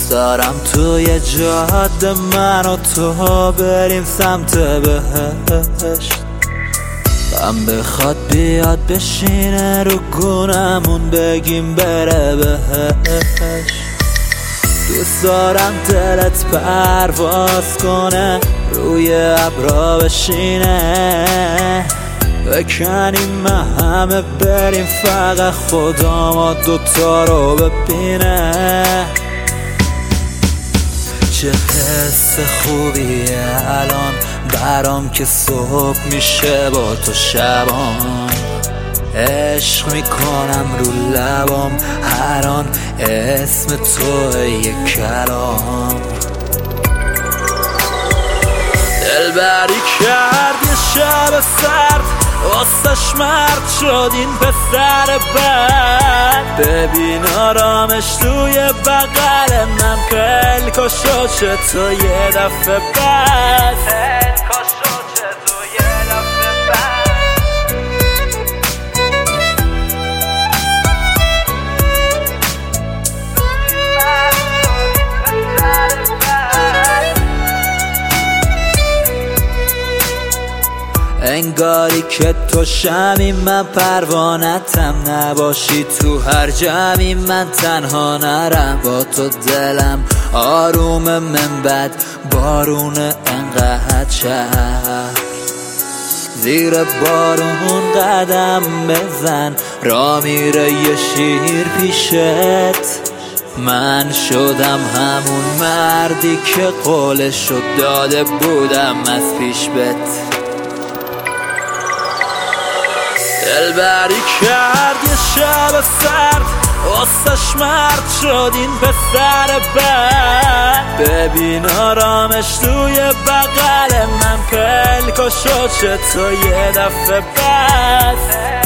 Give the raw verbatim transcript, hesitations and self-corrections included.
دوست دارم توی جاده من و تو بریم سمت بهشت، غم بخواد بیاد بشینه رو گونمون بگیم بره بهشت. دوست دارم دلت پرواز کنه روی ابرا بشینه، بکنیم همه بریم فقط خدا ما دوتا رو ببینه. چه حس خوبیه الان برام که صبح میشه با تو شبان، عشق میکنم رو لبام هر آن اسم تو یک کلام. دلبری کرد یه شب سرد واسش مرد شد این پسر بد، ببین آرامش توی بغل من خیلی کشو چه تو یه دفعه بد، خیلی کشو چه تو یه دفعه بد. انگاری که تو شمی من پروانتم، نباشی تو هر جمعی من تنها نرم، با تو دلم آروم من بد بارون انقدر شهر، زیر بارون قدم بزن را میره یه شیر پیشت، من شدم همون مردی که قولشو داده بودم از پیش بت. دلبری کرد یه شب سرد واسش مرد شد این پسر بد، ببین آرامش توی بغل من خیلی کشو چه تو یه دفعه بد.